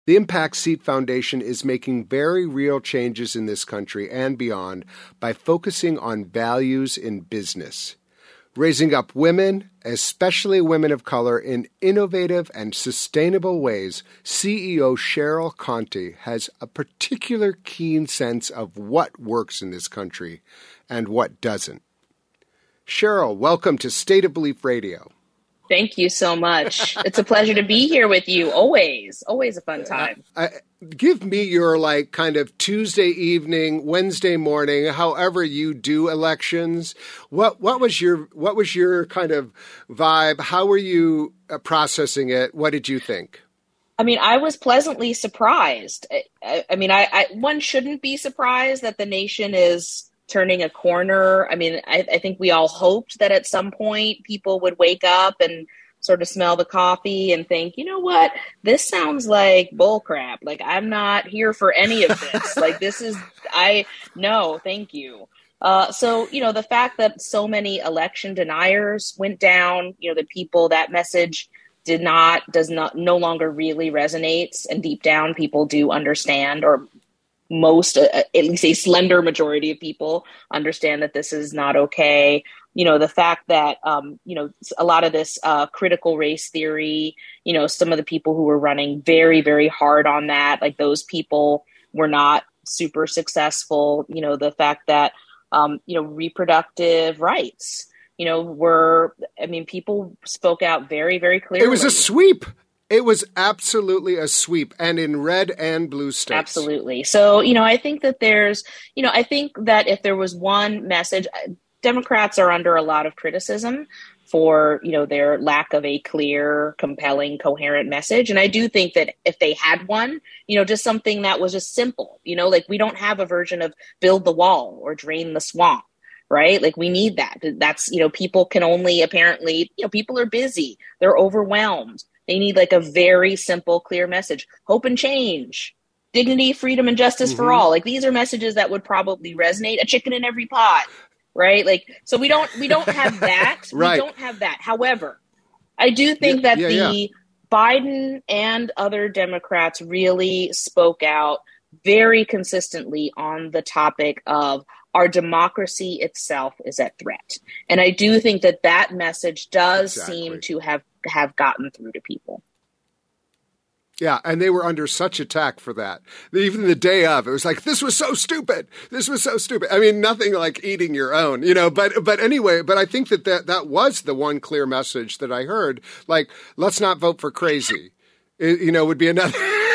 The Impact Seat Foundation is making very real changes in this country and beyond by focusing on values in business, raising up women, especially women of color, in innovative and sustainable ways. CEO Cheryl Conti has a particular keen sense of what works in this country and what doesn't. Cheryl, welcome to State of Belief Radio. Thank you so much. It's a pleasure to be here with you. Always a fun time. Give me your kind of Tuesday evening, Wednesday morning, however you do elections. What was your kind of vibe? How were you processing it? What did you think? I mean, I was pleasantly surprised. One shouldn't be surprised that the nation is turning a corner. I mean, I think we all hoped that at some point people would wake up and sort of smell the coffee and think, you know what, this sounds like bull crap. Like, I'm not here for any of this. No, thank you. So, the fact that so many election deniers went down, the people that message no longer really resonates. And deep down, people do understand, or most, at least a slender majority of people understand that this is not okay. The fact that, a lot of this critical race theory, some of the people who were running very, very hard on that, like those people were not super successful. The fact that, reproductive rights, people spoke out very, very clearly. It was a sweep. It was absolutely a sweep, and in red and blue states. Absolutely. So, I think that I think that if there was one message, Democrats are under a lot of criticism for, their lack of a clear, compelling, coherent message. And I do think that if they had one, just something that was just simple, we don't have a version of build the wall or drain the swamp. Right? Like, we need that. That's, people can only apparently, people are busy. They're overwhelmed. They need a very simple, clear message. Hope and change, dignity, freedom, and justice for all. These are messages that would probably resonate. A chicken in every pot, right? So we don't have that. Right. We don't have that. However, I do think that Biden and other Democrats really spoke out very consistently on the topic of our democracy itself is at threat. And I do think that message does seem to have gotten through to people. Yeah, and they were under such attack for that. Even the day of, it was like, this was so stupid. This was so stupid. I mean, nothing like eating your own, but anyway, but I think that was the one clear message that I heard. Let's not vote for crazy, would be another.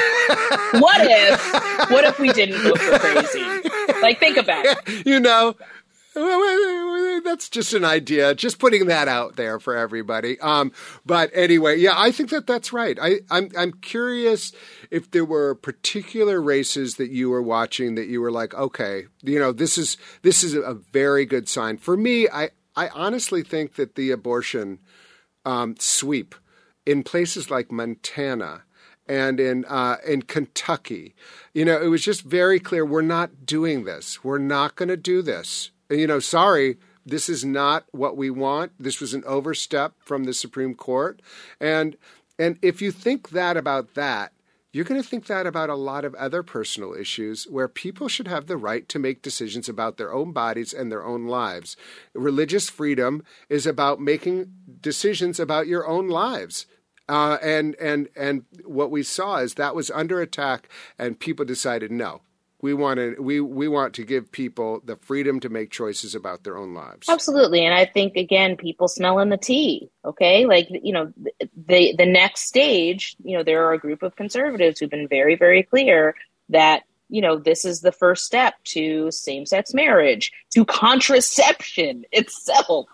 What if we didn't vote for crazy? Think about it. That's just an idea, just putting that out there for everybody. But anyway, yeah, I think that's right. I'm curious if there were particular races that you were watching that you were like, okay, this is a very good sign. For me, I honestly think that the abortion sweep in places like Montana and in Kentucky, it was just very clear, we're not doing this. We're not going to do this. Sorry, this is not what we want. This was an overstep from the Supreme Court. And if you think that about that, you're going to think that about a lot of other personal issues where people should have the right to make decisions about their own bodies and their own lives. Religious freedom is about making decisions about your own lives. And what we saw is that was under attack, and people decided, no, we want to give people the freedom to make choices about their own lives. Absolutely. And I think, again, people smelling the tea. Okay. The next stage, there are a group of conservatives who've been very, very clear that, this is the first step to same-sex marriage, to contraception itself.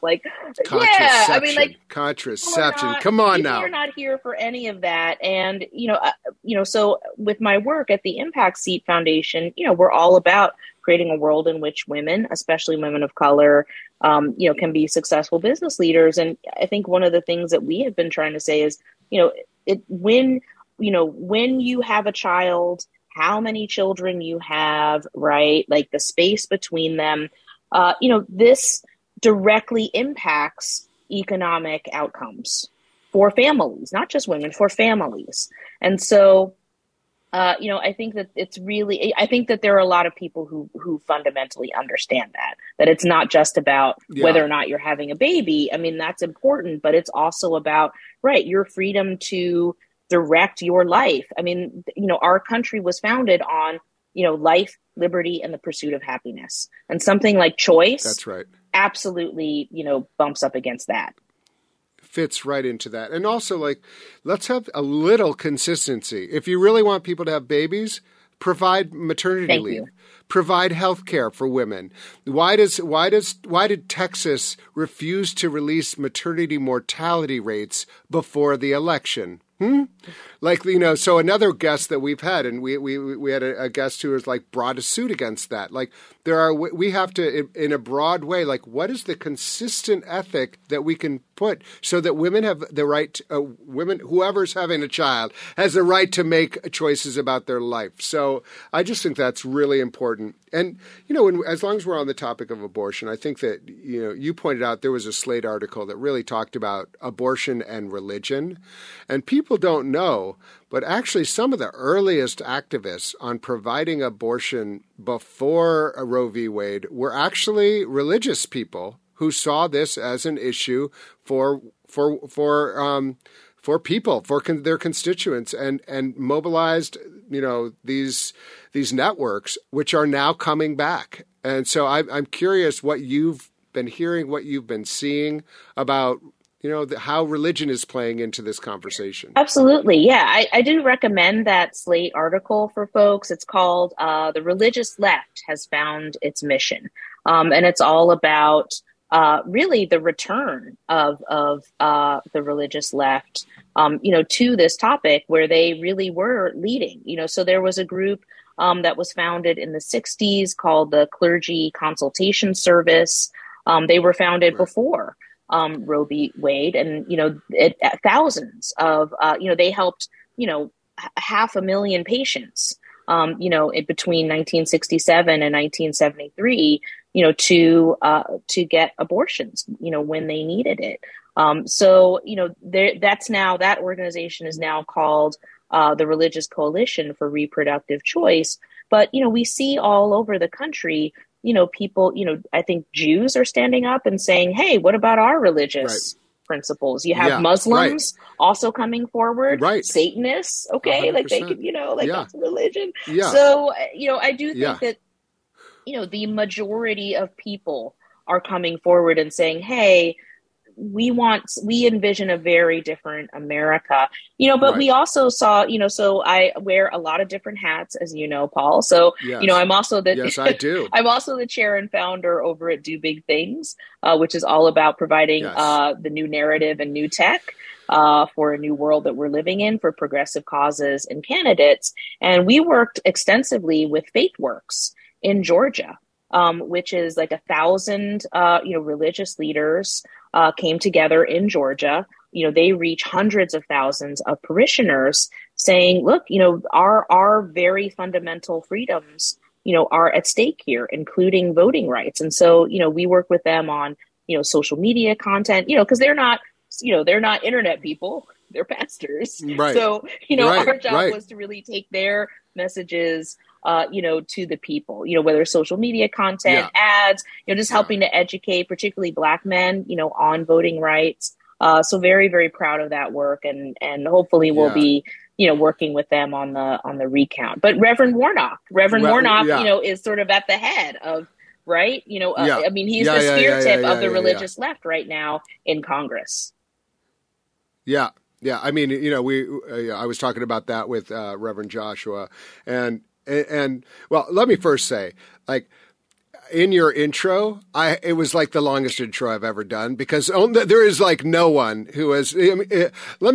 Contraception. Come on now. We're not here for any of that. And, so with my work at the Impact Seat Foundation, we're all about creating a world in which women, especially women of color, can be successful business leaders. And I think one of the things that we have been trying to say is, when you have a child, how many children you have, right? The space between them, this directly impacts economic outcomes for families, not just women, for families. And so, I think that I think that there are a lot of people who fundamentally understand that it's not just about whether or not you're having a baby. I mean, that's important, but it's also about, right, your freedom to direct your life. I mean, our country was founded on, life, liberty, and the pursuit of happiness. And something like choice, that's right, absolutely, bumps up against that. Fits right into that. And also, let's have a little consistency. If you really want people to have babies, provide maternity leave. Provide health care for women. Why did Texas refuse to release maternity mortality rates before the election? So another guest that we've had, and we had a guest who was brought a suit against that. We have to, in a broad way, what is the consistent ethic that we can put so that women have the right, whoever's having a child has the right to make choices about their life. So I just think that's really important. And, as long as we're on the topic of abortion, I think that, you pointed out there was a Slate article that really talked about abortion and religion. And people don't know, but actually some of the earliest activists on providing abortion before Roe v. Wade were actually religious people who saw this as an issue for people, for their constituents, and mobilized, these networks, which are now coming back. And so I'm curious what you've been hearing, what you've been seeing about, how religion is playing into this conversation. Absolutely. Yeah, I do recommend that Slate article for folks. It's called The Religious Left Has Found Its Mission. And it's all about really the return of the religious left, to this topic where they really were leading. So there was a group that was founded in the 60s called the Clergy Consultation Service. They were founded before Roe v. Wade, and thousands of they helped 500,000 patients between 1967 and 1973 to get abortions when they needed it. That organization is now called the Religious Coalition for Reproductive Choice. But we see all over the country people, I think Jews are standing up and saying, hey, what about our religious principles? You have Muslims also coming forward, Satanists. Okay. 100%. They can, that's religion. Yeah. So, I do think that, the majority of people are coming forward and saying, hey, we envision a very different America, but we also saw, so I wear a lot of different hats, as you know, Paul. So, I'm also yes, I do. I'm also the chair and founder over at Do Big Things, which is all about providing the new narrative and new tech for a new world that we're living in for progressive causes and candidates. And we worked extensively with FaithWorks in Georgia, which is 1,000, religious leaders came together in Georgia. They reach hundreds of thousands of parishioners saying, look, our very fundamental freedoms, are at stake here, including voting rights. And so, we work with them on, social media content, because they're not internet people, they're pastors. Right. So, our job was to really take their messages to the people, whether social media content, ads, just helping to educate, particularly Black men, on voting rights. So very, very proud of that work, and hopefully we'll be, working with them on the recount. But Reverend Warnock, is sort of at the head of, right? I mean, he's the spear tip of the religious left right now in Congress. Yeah. Yeah. I mean, I was talking about that with Reverend Joshua, and well, let me first say, in your intro, it was the longest intro I've ever done, because there is no one who has. Let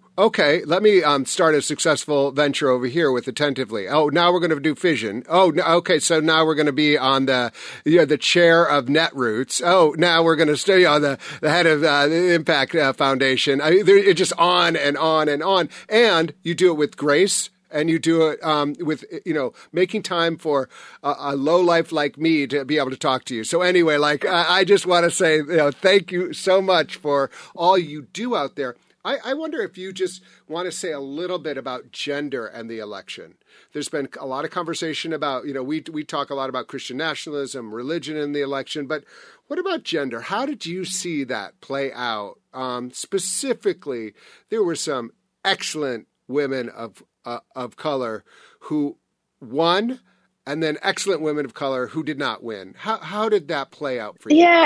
me start a successful venture over here with Attentively. Oh, now we're going to do Fission. Oh, okay, so now we're going to be on the chair of Netroots. Oh, now we're going to stay on the head of the Impact Foundation. It's just on and on and on, and you do it with grace. And you do it with, making time for a low life like me to be able to talk to you. So anyway, I just want to say, thank you so much for all you do out there. I wonder if you just want to say a little bit about gender and the election. There's been a lot of conversation about, we talk a lot about Christian nationalism, religion in the election, but what about gender? How did you see that play out? Specifically, there were some excellent women of color who won, and then excellent women of color who did not win. How did that play out for you? Yeah,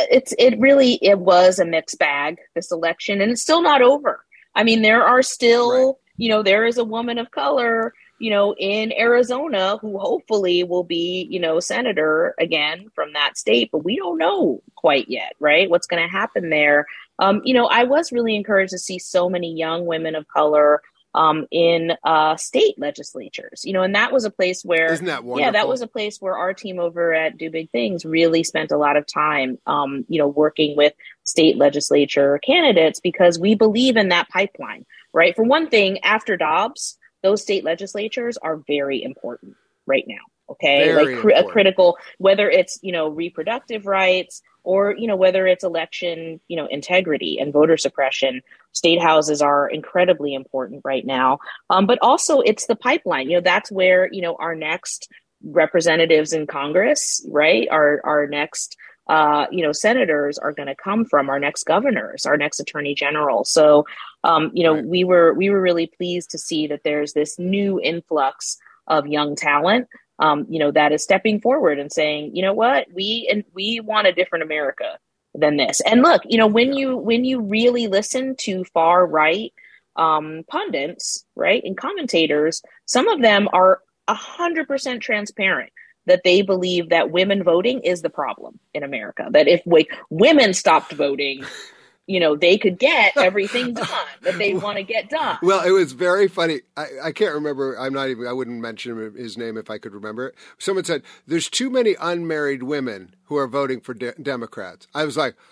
it was a mixed bag, this election, and it's still not over. I mean, there are still, right. There is a woman of color, in Arizona who hopefully will be, senator again from that state, but we don't know quite yet, right? What's going to happen there? I was really encouraged to see so many young women of color in state legislatures, and that was a place where, isn't that wonderful? Yeah, that was a place where our team over at Do Big Things really spent a lot of time, working with state legislature candidates, because we believe in that pipeline, right? For one thing, after Dobbs, those state legislatures are very important right now. Okay. Very a critical, whether it's, reproductive rights or, whether it's election, integrity and voter suppression, state houses are incredibly important right now. But also it's the pipeline, that's where, our next representatives in Congress, right? Our next, senators are going to come from, our next governors, our next attorney general. So, right. we were really pleased to see that there's this new influx of young talent, that is stepping forward and saying, you know what, we want a different America than this. And look, when you really listen to far right pundits, right, and commentators, some of them are 100% transparent that they believe that women voting is the problem in America. That if women stopped voting, they could get everything done that they want to get done. Well, it was very funny. I can't remember. I wouldn't mention his name if I could remember it. Someone said, there's too many unmarried women who are voting for Democrats. I was like,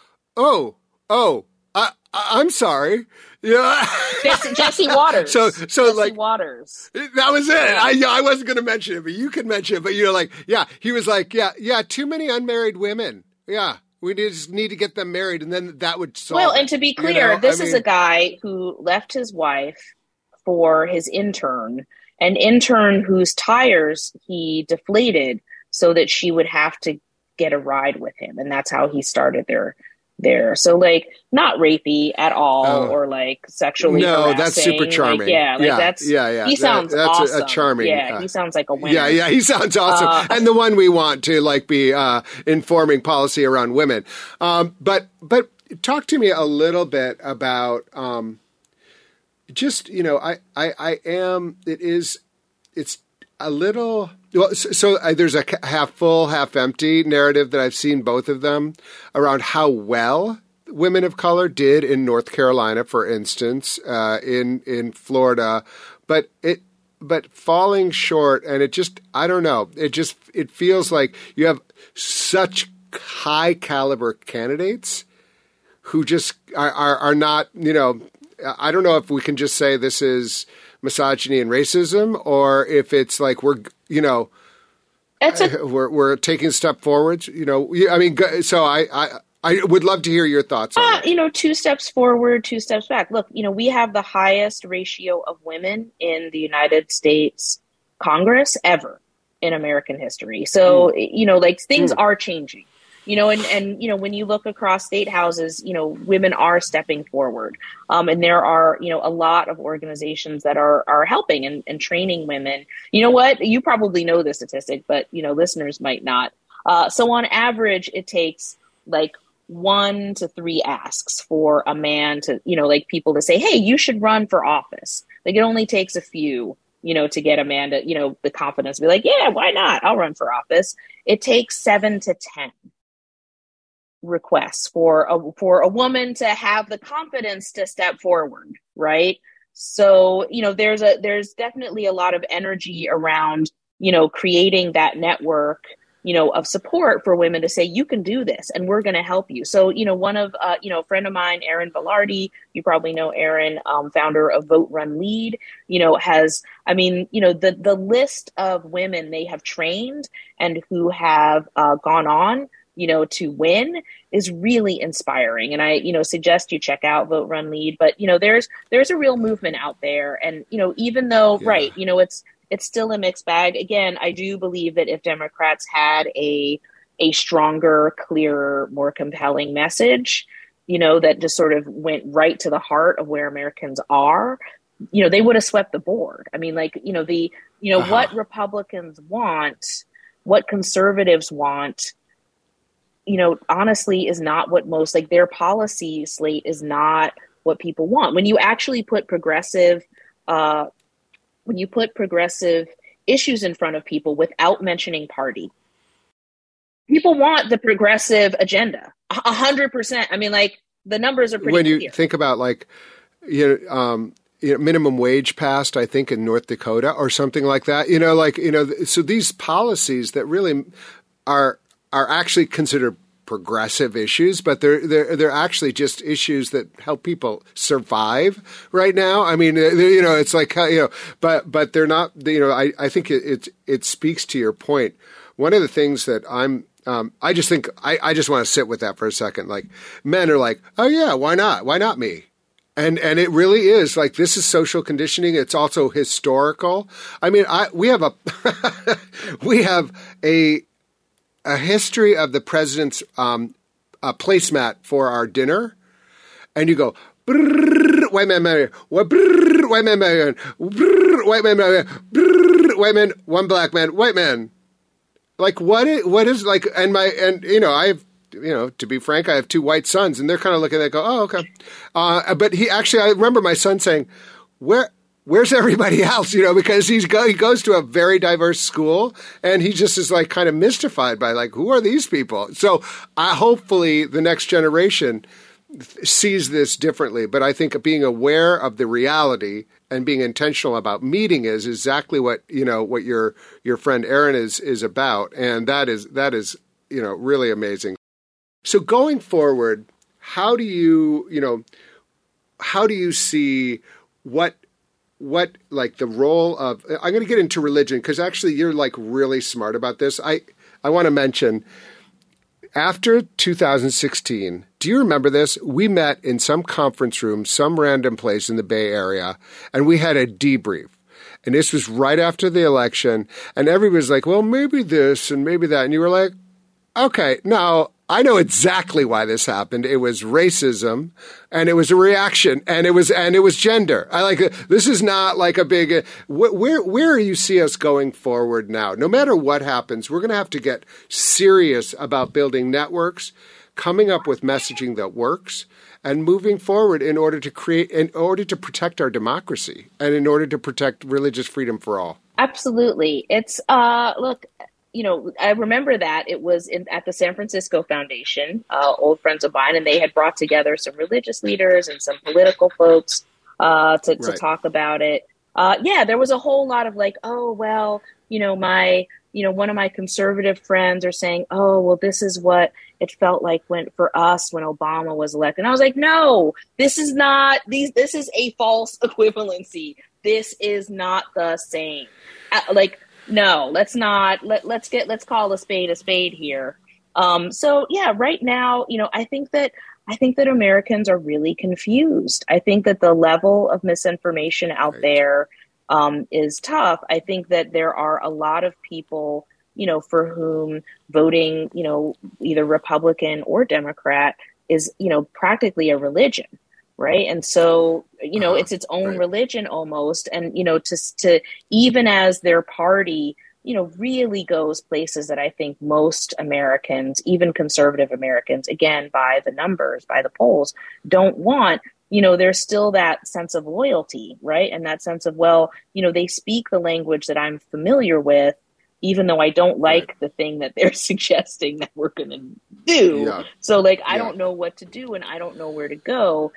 I'm sorry. Yeah. Jesse Waters. So Jesse Waters. That was it. Yeah. I wasn't going to mention it, but you could mention it. But he was like, yeah, too many unmarried women. Yeah. We just need to get them married, and then that would solve Well, and to be clear, this is a guy who left his wife for his intern, an intern whose tires he deflated so that she would have to get a ride with him. And that's how he started there. So not rapey at all, or sexually harassing. That's super charming. He sounds awesome. A charming. Yeah, he sounds like a winner. Yeah, he sounds awesome. And the one we want to be informing policy around women. But talk to me a little bit about it's a little. Well, so there's a half full, half empty narrative that I've seen both of them around how well women of color did in North Carolina, for instance, in Florida, but falling short, and I don't know. It feels like you have such high caliber candidates who just are not. I don't know if we can just say this is misogyny and racism, or if it's we're taking a step forwards. So I would love to hear your thoughts on it. 2 steps forward, 2 steps back. Look, we have the highest ratio of women in the United States Congress ever in American history. So, things are changing. And when you look across state houses, women are stepping forward. And there are, a lot of organizations that are helping and training women. You know what? You probably know this statistic, but, listeners might not. So on average, it takes 1 to 3 asks for a man to, people to say, hey, you should run for office. It only takes a few, to get a man to, the confidence to be like, yeah, why not? I'll run for office. It takes 7 to 10 requests for a woman to have the confidence to step forward, right? So, there's definitely a lot of energy around, creating that network, of support for women to say, you can do this and we're going to help you. So, one of, a friend of mine, Erin Velarde, you probably know Erin, founder of Vote Run Lead, has, the list of women they have trained and who have gone on, to win is really inspiring. And I, suggest you check out Vote, Run, Lead. But, there's a real movement out there. And, even though, right, it's still a mixed bag. Again, I do believe that if Democrats had a stronger, clearer, more compelling message, that just sort of went right to the heart of where Americans are, they would have swept the board. I mean, what Republicans want, what conservatives want, honestly is not what most, their policy slate is not what people want. When you actually put progressive issues in front of people without mentioning party, people want the progressive agenda, 100%. I mean, the numbers are pretty when you clear. Think about minimum wage passed, I think, in North Dakota or something like that. So these policies that really are actually considered progressive issues, but they're actually just issues that help people survive right now. I mean, it's but they're not. I think it speaks to your point. One of the things that I just think I just want to sit with that for a second. Men are like, oh yeah, why not? Why not me? And it really is this is social conditioning. It's also historical. I mean, we have a history of the president's placemat for our dinner, and you go white man, white man, white man, white man, one black man, white man. What is I have, to be frank, I have two white sons, and they're kind of looking at it, go, oh, okay. But I remember my son saying, where's everybody else? Because he goes to a very diverse school, and he just is kind of mystified by who are these people? So hopefully the next generation sees this differently. But I think being aware of the reality and being intentional about meeting is exactly what what your friend Aaron is about, and that is really amazing. So going forward, how do you see what the role of, I'm going to get into religion because actually you're really smart about this. I want to mention after 2016, do you remember this? We met in some conference room, some random place in the Bay Area, and we had a debrief. And this was right after the election, and everybody was like, well, maybe this and maybe that. And you were like, okay, now I know exactly why this happened. It was racism, and it was a reaction, and it was gender. This is not a big. Where you see us going forward now? No matter what happens, we're going to have to get serious about building networks, coming up with messaging that works, and moving forward in order to protect our democracy and in order to protect religious freedom for all. Absolutely, it's look. I remember that it was at the San Francisco Foundation, old friends of mine, and they had brought together some religious leaders and some political folks to talk about it. There was a whole lot of one of my conservative friends are saying, oh, well, this is what it felt like for us when Obama was elected. And I was like, no, this is not this is a false equivalency. This is not the same. No, let's not. Let's call a spade here. Right now, I think that Americans are really confused. I think that the level of misinformation out there is tough. I think that there are a lot of people, for whom voting, either Republican or Democrat is, practically a religion. Right. And so, it's its own religion almost. And, to even as their party, really goes places that I think most Americans, even conservative Americans, again, by the numbers, by the polls, don't want, there's still that sense of loyalty. Right. And that sense of, they speak the language that I'm familiar with, even though I don't like the thing that they're suggesting that we're going to do. Yeah. So I don't know what to do and I don't know where to go.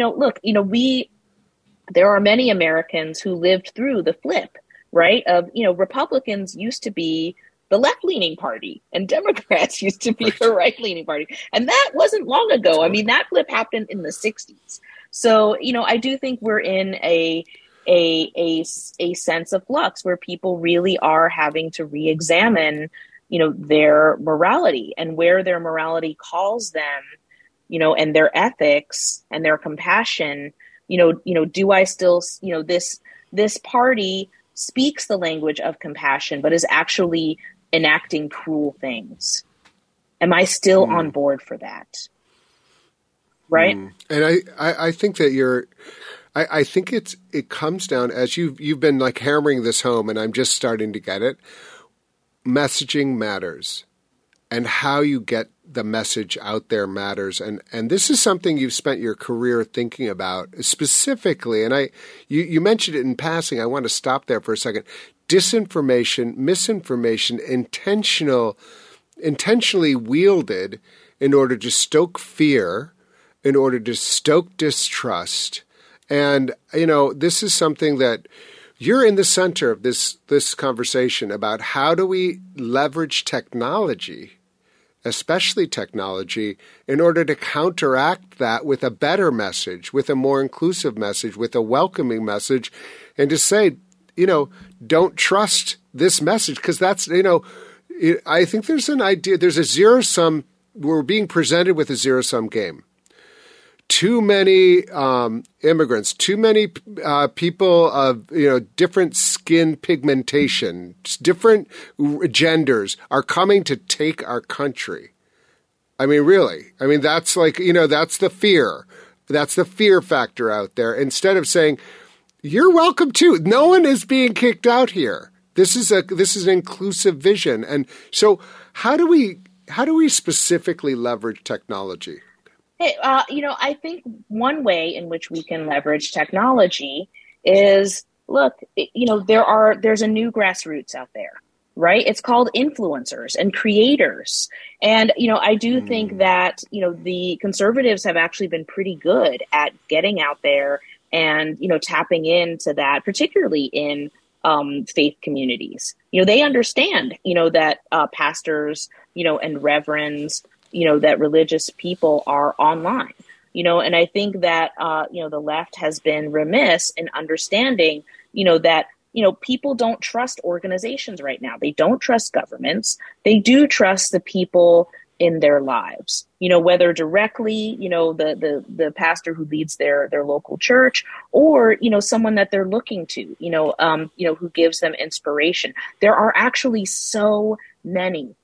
There are many Americans who lived through the flip, right? Of, Republicans used to be the left-leaning party and Democrats used to be the right-leaning party. And that wasn't long ago. I mean, that flip happened in the 60s. So, I do think we're in a sense of flux where people really are having to re-examine, their morality and where their morality calls them, and their ethics and their compassion, do I still, this party speaks the language of compassion, but is actually enacting cruel things. Am I still on board for that? Right. And I think that I think it comes down, as you've been like hammering this home, and I'm just starting to get it. Messaging matters, and how you get the message out there matters. And this is something you've spent your career thinking about specifically. And you mentioned it in passing. I want to stop there for a second. Disinformation, misinformation, intentionally wielded in order to stoke fear, in order to stoke distrust. And, this is something that you're in the center of this conversation about how do we leverage technology, especially technology, in order to counteract that with a better message, with a more inclusive message, with a welcoming message, and to say, don't trust this message, because that's, I think there's an idea, there's a zero-sum, we're being presented with a zero-sum game. Too many immigrants, too many people of different skin pigmentation, different genders are coming to take our country. I mean, really. I mean, that's like, that's the fear. That's the fear factor out there. Instead of saying, you're welcome too. No one is being kicked out here. This is an inclusive vision. And so how do we specifically leverage technology? Hey, I think one way in which we can leverage technology is, look, there's a new grassroots out there, right? It's called influencers and creators. And, I do think that, the conservatives have actually been pretty good at getting out there and, tapping into that, particularly in faith communities. They understand, that pastors, and reverends, that religious people are online, and I think that, the left has been remiss in understanding, that, people don't trust organizations right now. They don't trust governments. They do trust the people in their lives, whether directly, the pastor who leads their local church, or, someone that they're looking to, who gives them inspiration. There are actually so many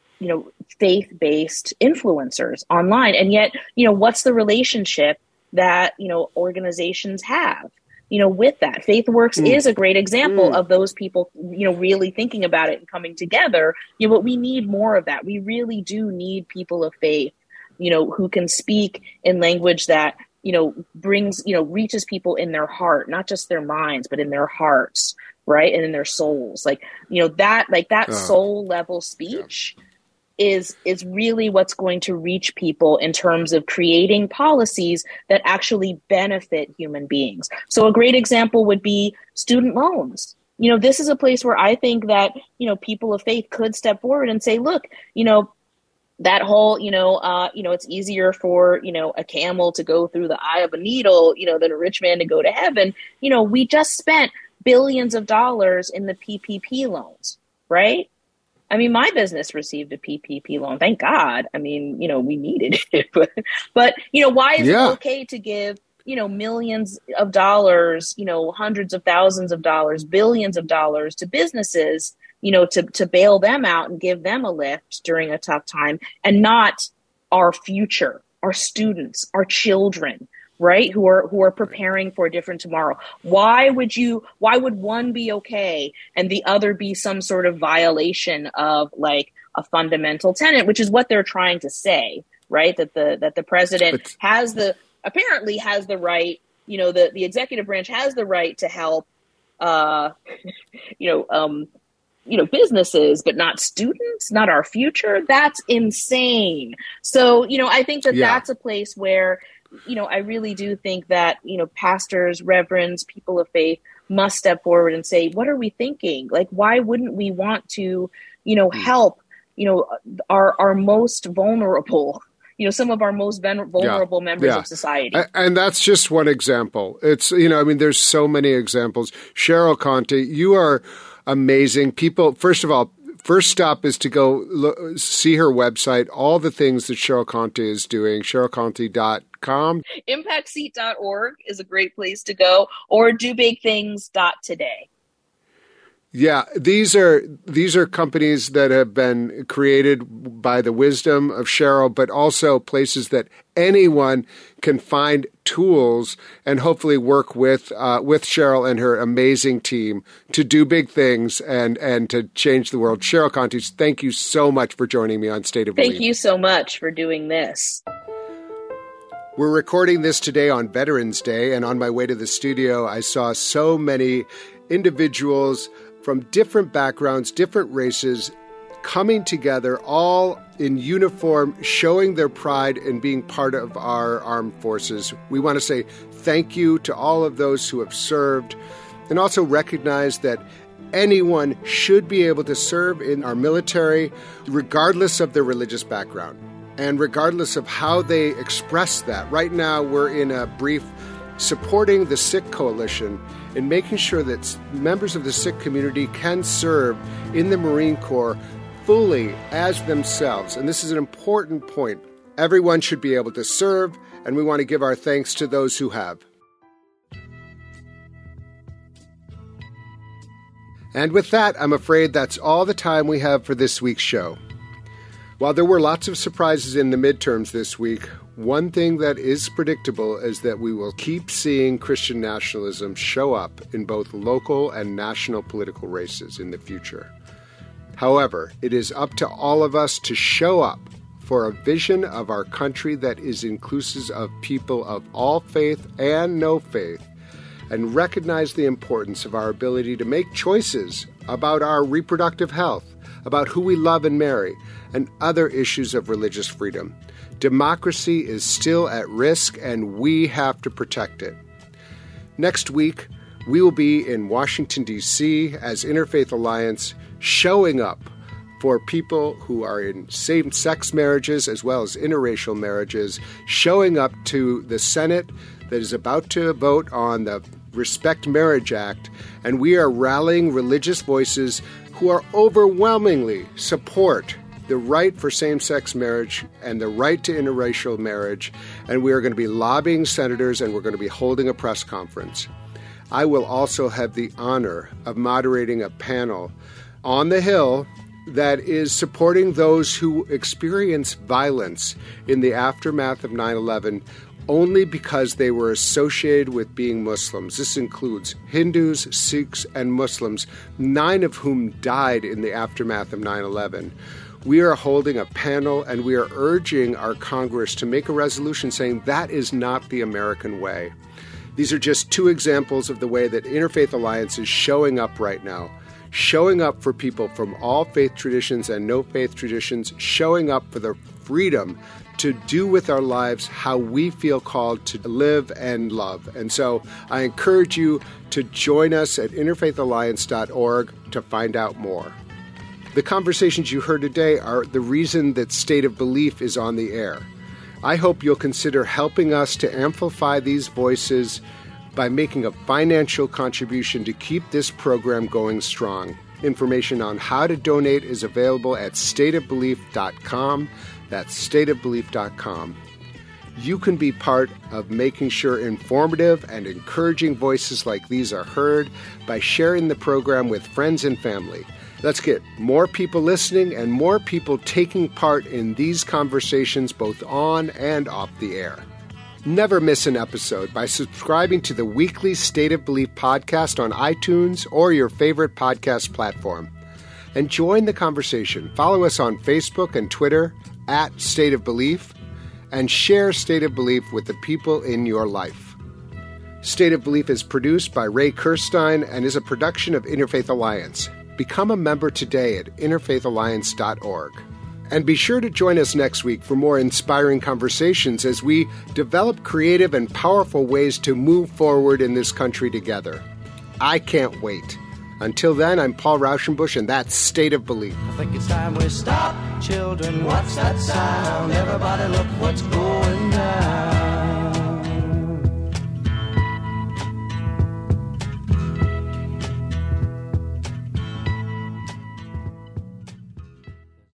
faith-based influencers online. And yet, what's the relationship that, organizations have, with that? FaithWorks is a great example of those people, really thinking about it and coming together. But we need more of that. We really do need people of faith, who can speak in language that, brings, reaches people in their heart, not just their minds, but in their hearts, right? And in their souls. That soul level speech. Yeah. Is really what's going to reach people in terms of creating policies that actually benefit human beings. So a great example would be student loans. This is a place where I think that, people of faith could step forward and say, look, that whole, it's easier for, a camel to go through the eye of a needle, than a rich man to go to heaven. We just spent billions of dollars in the PPP loans, right? I mean, my business received a PPP loan. Thank God. I mean, we needed it. But why is it okay to give, millions of dollars, hundreds of thousands of dollars, billions of dollars to businesses, to bail them out and give them a lift during a tough time, and not our future, our students, our children, right? Who are preparing for a different tomorrow. Why would one be okay and the other be some sort of violation of like a fundamental tenet, which is what they're trying to say, right? That the president apparently has the right, the executive branch has the right to help, businesses, but not students, not our future. That's insane. So, I think that that's a place where, I really do think that, pastors, reverends, people of faith must step forward and say, what are we thinking? Like, why wouldn't we want to, help, our most vulnerable, some of our most vulnerable members of society? And that's just one example. It's, there's so many examples. Cheryl Conte, you are amazing. People, first of all, first stop is to go see her website, all the things that Cheryl Conte is doing, CherylConte.com. ImpactSeat.org is a great place to go, or DoBigThings.today. Yeah, these are companies that have been created by the wisdom of Cheryl, but also places that anyone can find tools and hopefully work with Cheryl and her amazing team to do big things and to change the world. Cheryl Conte, thank you so much for joining me on State of Belief. Thank you so much for doing this. We're recording this today on Veterans Day, and on my way to the studio, I saw so many individuals from different backgrounds, different races, coming together, all in uniform, showing their pride in being part of our armed forces. We want to say thank you to all of those who have served, and also recognize that anyone should be able to serve in our military, regardless of their religious background, and regardless of how they express that. Right now, we're in a brief supporting the Sikh Coalition in making sure that members of the Sikh community can serve in the Marine Corps fully as themselves. And this is an important point. Everyone should be able to serve, and we want to give our thanks to those who have. And with that, I'm afraid that's all the time we have for this week's show. While there were lots of surprises in the midterms this week, one thing that is predictable is that we will keep seeing Christian nationalism show up in both local and national political races in the future. However, it is up to all of us to show up for a vision of our country that is inclusive of people of all faith and no faith, and recognize the importance of our ability to make choices about our reproductive health, about who we love and marry, and other issues of religious freedom. Democracy is still at risk, and we have to protect it. Next week, we will be in Washington, D.C. as Interfaith Alliance, showing up for people who are in same-sex marriages as well as interracial marriages, showing up to the Senate that is about to vote on the Respect Marriage Act, and we are rallying religious voices who are overwhelmingly support the right for same-sex marriage and the right to interracial marriage, and we are going to be lobbying senators, and we're going to be holding a press conference. I will also have the honor of moderating a panel on the Hill that is supporting those who experience violence in the aftermath of 9/11 only because they were associated with being Muslims. This includes Hindus, Sikhs, and Muslims, 9 of whom died in the aftermath of 9/11. We are holding a panel, and we are urging our Congress to make a resolution saying that is not the American way. These are just 2 examples of the way that Interfaith Alliance is showing up right now, showing up for people from all faith traditions and no faith traditions, showing up for the freedom to do with our lives how we feel called to live and love. And so I encourage you to join us at interfaithalliance.org to find out more. The conversations you heard today are the reason that State of Belief is on the air. I hope you'll consider helping us to amplify these voices by making a financial contribution to keep this program going strong. Information on how to donate is available at stateofbelief.com. That's stateofbelief.com. You can be part of making sure informative and encouraging voices like these are heard by sharing the program with friends and family. Let's get more people listening and more people taking part in these conversations both on and off the air. Never miss an episode by subscribing to the weekly State of Belief podcast on iTunes or your favorite podcast platform. And join the conversation. Follow us on Facebook and Twitter at State of Belief, and share State of Belief with the people in your life. State of Belief is produced by Ray Kirstein and is a production of Interfaith Alliance. Become a member today at interfaithalliance.org. And be sure to join us next week for more inspiring conversations as we develop creative and powerful ways to move forward in this country together. I can't wait. Until then, I'm Paul Rauschenbusch, and that's State of Belief. I think it's time we stop. Children, what's that sound? Everybody look what's going on.